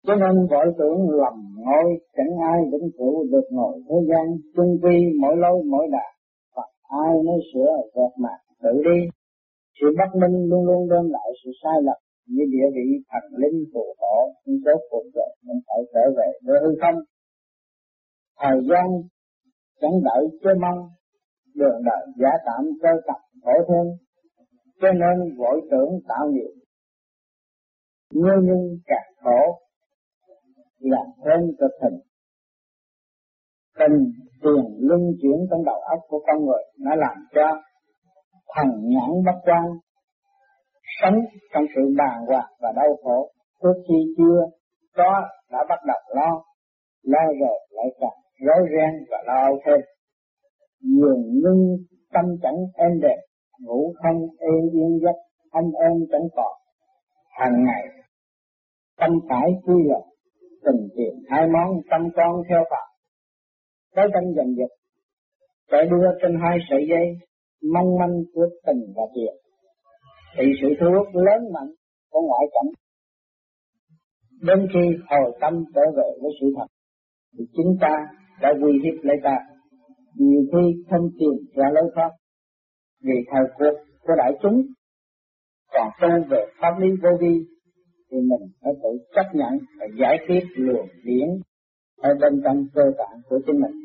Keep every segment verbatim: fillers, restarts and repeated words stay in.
Cho nên vội tưởng lầm ngôi, chẳng ai vĩnh cửu được ngồi thế gian. Chung quy mỗi lối mỗi đà, Phật ai mới sửa vẹt mạc tự đi. Sự bất minh luôn luôn đem lại sự sai lầm, như địa vị thần linh phù hộ, nhưng số cuộc rồi mình phải trở về với hư không. Thời gian chẳng đợi chơi mong, đường đời giả tạm cơ tập khổ thêm, cho nên vội tưởng tạo nhiều, như nhưng càng khổ làm thêm cực hình. Tình tiền luân chuyển trong đầu óc của con người, nó làm cho thần nhãn bất quan, sống trong sự bàng hoàng và đau khổ. Trước khi chưa có đã bắt đầu lo, lo rồi lại càng rối ren và lo âu thêm. Dường như tâm chẳng êm đềm, ngủ không êm yên giấc, âm êm chẳng còn. Hàng ngày tâm phải quy luật, tình tiền hai món, tâm con theo Phật. Cái tâm giành giật chạy đua trên hai sợi dây mong manh của tình và tiền, thì sự thu hút lớn mạnh của ngoại cảnh. Đến khi hồi tâm trở về với sự thật, thì chính ta đã uy hiếp lấy ta, nhiều khi không tìm ra lối thoát vì thời cuộc của đại chúng. Còn tu về pháp lý vô vi thì mình phải tự chấp nhận và giải quyết luồng điển ở bên trong cơ tạng của chính mình.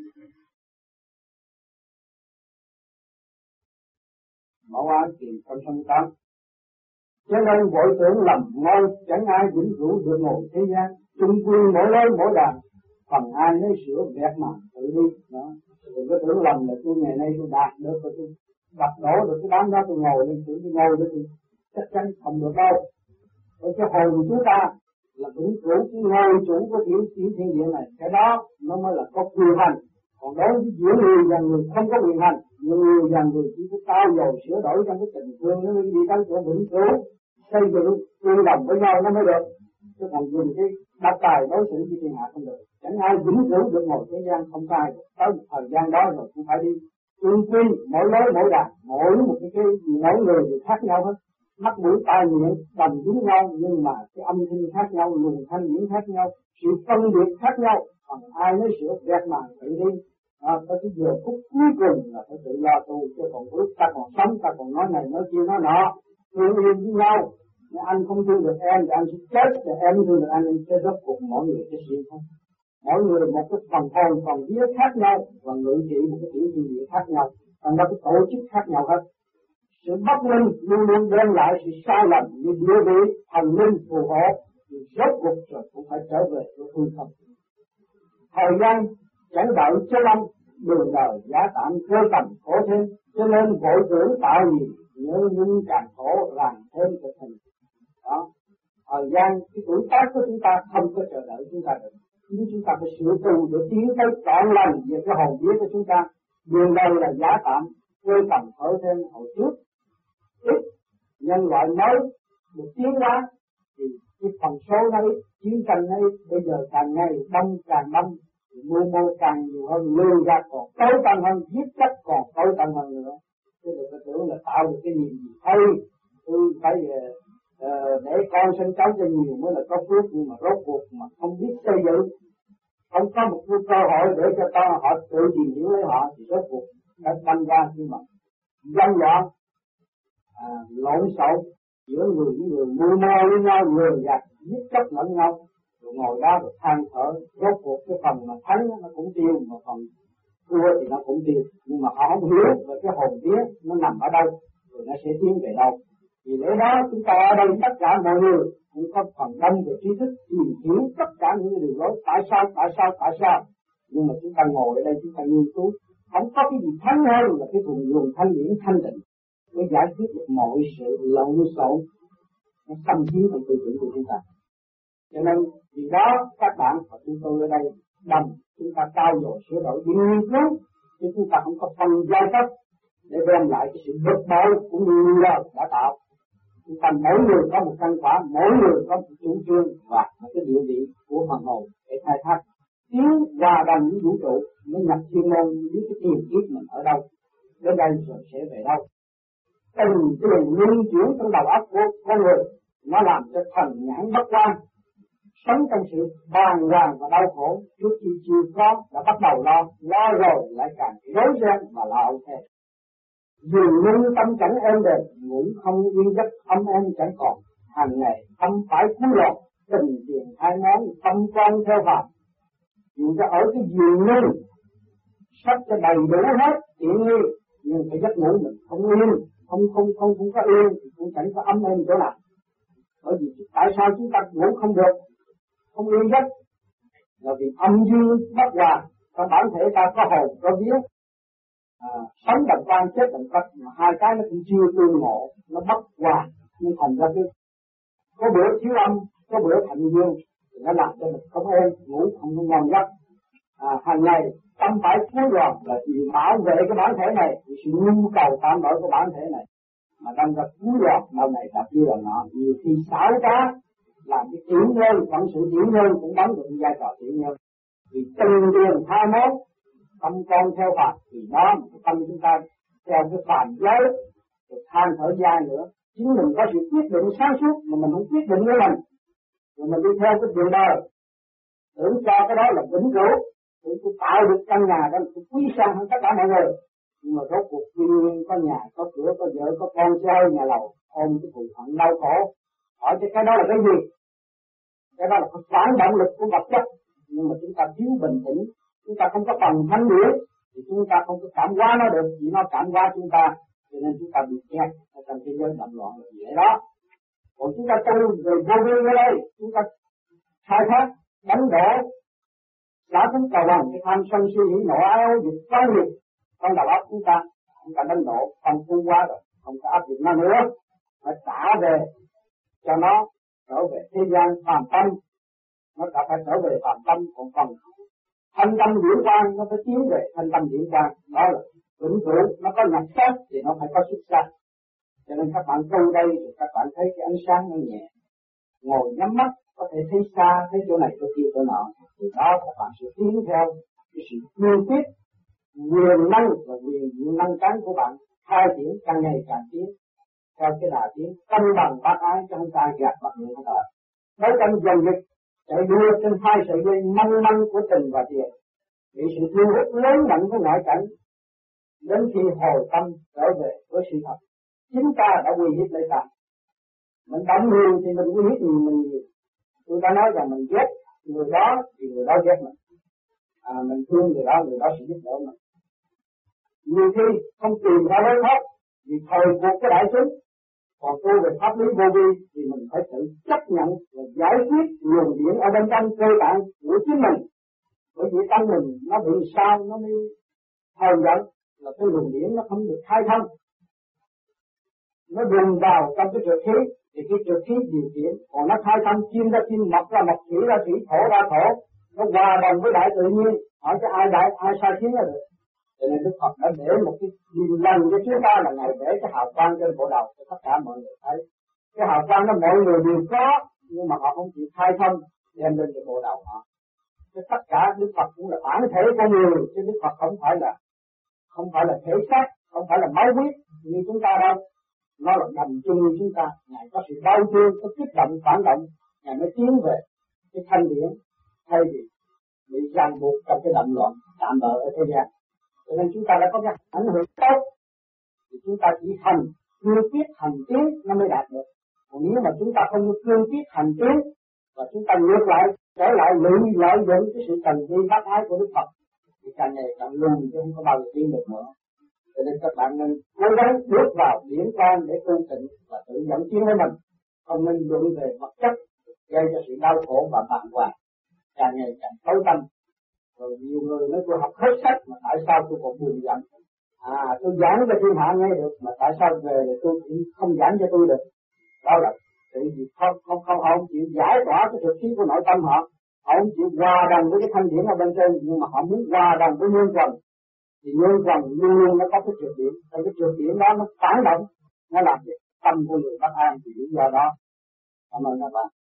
Mẫu án tìm trong sân tám. Cho nên vội tưởng lầm ngôi, chẳng ai vĩnh cửu được ngồi thế gian. Chung quy mỗi lối mỗi đàn, phần ai lấy sửa vẹt mà tự đi. Đó. Đừng có tưởng lầm là tôi ngày nay tôi đạt được rồi tôi đập đổ được cái đám đó tôi ngồi lên tưởng tôi ngồi đó thì chắc chắn không được đâu. Bởi cái hồn của chúng ta là vĩnh cửu cái ngôi chủ của tiểu tiểu thiên địa này, cái đó nó mới là có quyền hành. Còn đối với giữa người và người không có quyền hành, người và người chỉ có trao dồi sửa đổi trong cái tình thương nó mới đi tới chỗ vĩnh cửu, xây dựng tương đồng với nhau nó mới được. Chứ còn dùng cái đắc tài đối xử với thiên hạ không được. Chẳng ai vĩnh cửu được ngồi thế gian không sai. Tới một thời gian đó rồi cũng phải đi. Tương quy mỗi lối mỗi đàn, mỗi một cái, cái mỗi người thì khác nhau hết. Mắt mũi tai miệng đồng dính nhau, nhưng mà cái âm thanh khác nhau, luồng thanh điển khác nhau, sự phân biệt khác nhau. Còn ai nói sửa vẹt màn tự đi. À, tới cái giờ phút cuối cùng là phải tự lo tu, chứ còn lúc ta còn sống ta còn nói này nói kia nói nọ, thương yêu với nhau. Nếu anh không thương được em thì anh sẽ chết, thì em thương được anh anh sẽ rốt cuộc mỗi người sẽ siêu không. Mỗi người một cái phần hồn phần vía khác nhau và ngự trị một cái tiểu thiên địa khác nhau, còn đó cái tổ chức khác nhau hết. Sự bất minh luôn luôn đem lại sự sai lầm như địa vị thần linh phù hộ, thì rốt cuộc rồi cũng phải trở về với hư không. Thời gian chẳng đợi cho lâm, đường đời giả tạm cơ tầm khổ thêm, cho nên vội tưởng tạo nhiều, nhớ nhung càng khổ làm thêm thực hình. Đó, thời gian cái tuổi tác của chúng ta không có chờ đợi chúng ta được, nhưng chúng ta phải sửa tu để tiến tới trọn lành về cái hồn vía của chúng ta. Đường đời là giả tạm, cơ tầm khổ thêm hồi trước, ít nhân loại mới được tiến hóa thì cái phần số nó ít, chiến tranh nó ít, bây giờ càng ngày đông càng đông. Mưu mô càng nhiều hơn, lương gạt còn tối tăm hơn, giết chết còn tối tăm hơn nữa. Chứ đừng có tưởng là tạo được cái niềm gì thôi. Tôi phải uh, để con sinh cháu cho nhiều mới là có phước, nhưng mà rốt cuộc mà không biết xây dựng, không có một cái cơ hội để cho ta họ tự tìm hiểu lấy họ, thì rốt cuộc đã đâm ra khi mà dân loạn, à, lộn xộn giữa người với người, mưu mô với nhau, người gạt giết chết lẫn nhau. Rồi ngồi đó rồi than thở, rốt cuộc cái phần mà thắng nó cũng tiêu, mà phần thua thì nó cũng tiêu. Nhưng mà họ không hiểu về cái hồn vía nó nằm ở đâu, rồi nó sẽ tiến về đâu. Vì lẽ đó chúng ta ở đây tất cả mọi người cũng có phần đông về trí thức, tìm hiểu tất cả những đường lối tại sao, tại sao, tại sao. Nhưng mà chúng ta ngồi ở đây chúng ta nghiên cứu, không có cái gì thắng hơn là cái vùng luồng thanh điển thanh tịnh mới giải quyết được mọi sự lộn xộn nó xâm chiếm trong tư tưởng của chúng ta. Cho nên vì đó các bạn và chúng tôi ở đây đồng chúng ta trao dồi sửa đổi những nghiên cứu, chứ chúng ta không có phần giai cấp để đem lại cái sự bực bội cũng như lời đã tạo. Chúng ta mỗi người có một căn quả, mỗi người có một chủ trương và một cái địa vị của phần hồn để khai thác tiến hòa đồng với vũ trụ, mới nhập chuyên môn với cái tiền kiếp mình ở đâu, đến đây rồi sẽ về đâu. Từng tiền luân chuyển trong đầu óc của con người, nó làm cho thần nhãn bất quan, sống trong sự bàng hoàng và đau khổ trước khi chưa có đã bắt đầu lo, lo rồi lại càng rối ren và lo thêm. Dù lưng tâm chẳng êm đềm, ngủ không yên giấc ấm êm chẳng còn, hàng ngày tâm phải cúi lọt, tình tiền hai món tâm con theo phàm. Dù cho ở cái giường lưng sắp cho đầy đủ hết tiện nghi, nhưng cái giấc ngủ mình không yên, không không không không có yên thì cũng chẳng có ấm êm chỗ nào. Bởi vì tại sao chúng ta ngủ không được, không yên giấc, là vì âm dương bất hòa, trong bản thể ta có hồn có vía, à, sống đồng quan chết đồng cất, mà hai cái nó cũng chưa tương ngộ, nó bất hòa, nhưng thành ra cái có bữa thiếu âm, có bữa thành dương, thì nó làm cho mình không êm, ngủ không ngon giấc. À, hàng ngày tâm phải cúi gòn là vì bảo vệ cái bản thể này, vì sự nhu cầu tạm đổi của bản thể này, mà đang gặp cúi gòn lâu này đặt kia là nọ, nhiều khi xảo trá làm cái tiểu nhân, phận sự tiểu nhân cũng đóng được vai trò tiểu nhân. Vì từng tiền hai mốt, tâm con theo phàm, thì đó tâm chúng ta theo cái phàm giới, rồi than thở dài nữa. Chính mình có sự quyết định sáng suốt mà mình không quyết định với mình, rồi mình đi theo cái chuyện đời, tưởng cho cái đó là vĩnh cửu, tưởng tôi tạo được căn nhà đó tôi quý sang hơn tất cả mọi người. Nhưng mà rốt cuộc tuy nhiên có nhà, có cửa, có vợ, có con trai, nhà lầu, ôm cái thù hận đau khổ. Hỏi cho cái đó là cái gì? Cái đó là cái phản động lực của vật chất. Nhưng mà chúng ta thiếu bình tĩnh, chúng ta không có phần thanh điển, thì chúng ta không có cảm hóa nó được, chỉ nó cảm hóa chúng ta, cho nên chúng ta bị kẹt ở trong thế giới động loạn là gì đó. Còn chúng ta tu về vô vi ở đây, chúng ta khai thác, đánh đổ, đã chúng ta bằng cái tham sân suy nghĩ nội áo dục quá nhiều trong đầu óc chúng ta, chúng ta đánh đổ, không tu quá rồi, không có áp dụng nó nữa, phải trả về cho nó trở về thế gian phàm tâm, nó đã phải trở về phàm tâm, còn phần thanh tâm điển quang nó phải tiến về thanh tâm điển quang, đó là vĩnh cửu, nó có nhập sắc thì nó phải có xuất sắc. Cho nên các bạn tu đây thì các bạn thấy cái ánh sáng nó nhẹ, ngồi nhắm mắt có thể thấy xa, thấy chỗ này chỗ kia chỗ nọ, thì đó các bạn sẽ tiến theo cái sự cương quyết, quyền năng và quyền năng cán của bạn khai triển càng ngày càng tiến theo cái đà tiến cân bằng bác ái cho chúng ta gạt mặt người ta. Đấu tranh giành giật chạy đua trên hai sợi dây mong manh của tình và tiền, bị sự thu hút lớn mạnh của ngoại cảnh, đến khi hồi tâm trở về với sự thật, chính ta đã uy hiếp lấy ta. Mình động nhiều thì mình uy hiếp nhiều mình nhiều. Tôi đã nói rằng mình ghét người đó thì người đó ghét mình, à, mình thương người đó, người đó sẽ giúp đỡ mình. Nhiều khi không tìm ra lối thoát vì thời cuộc cái đại chúng. Còn tu về pháp lý vô vi thì mình phải tự chấp nhận và giải quyết luồng điển ở bên trong cơ bản của chính mình. Bởi vì tâm mình nó bị sao nó mới hờn giận là cái luồng điển nó không được khai thông, nó dồn vào trong cái trượt khí thì cái trượt khí điều khiển, còn nó khai thông chim ra chim, mọc ra mọc, thủy ra thủy, thổ ra thổ, nó hòa đồng với đại tự nhiên. Hỏi cho ai đại ai sai khiến là được. Cho nên Đức Phật đã để một cái điều lần cho chúng ta là Ngài để cái hào quang trên bộ đầu cho tất cả mọi người thấy. Cái hào quang đó mọi người đều có, nhưng mà họ không chịu khai thông đem lên cái bộ đầu họ. Cái tất cả Đức Phật cũng là bản thể con người, chứ Đức Phật không phải là không phải là thể xác, không phải là máu huyết như chúng ta đâu. Nó là nằm chung như chúng ta. Ngài có sự đau thương, có kích động, phản động, Ngài mới tiến về cái thanh điển thay vì bị ràng buộc trong cái động loạn tạm bợ ở thế gian. Cho nên chúng ta đã có cái ảnh hưởng tốt, thì chúng ta chỉ hành cương quyết hành tiến nó mới đạt được. Còn nếu mà chúng ta không cương quyết hành tiến và chúng ta ngược lại trở lại lợi lợi dụng cái sự cần vi bác ái của Đức Phật thì càng ngày càng lùn chứ không có bao giờ tiến được nữa. Cho nên các bạn nên cố gắng bước vào điển quang để tu tịnh và tự dẫn tiến với mình, không nên luận về vật chất gây cho sự đau khổ và bàng hoàng, càng ngày càng tối tâm. Rồi nhiều người nói tôi học hết sách mà tại sao tôi còn buồn giận? À, tôi giảng cho thiên hạ nghe được mà tại sao về thì tôi không giảng cho tôi được? Đó là tự vì không không không họ không chịu giải tỏa cái thực khí của nội tâm họ, họ không chịu hòa đồng với cái thanh điển ở bên trên, nhưng mà họ muốn hòa đồng với nhân quần. Thì nhân quần luôn luôn nó có cái trượt điển, tại cái trượt điển đó nó phản động, nó làm việc tâm của người bất an, thì lý do đó. Cảm ơn các bạn.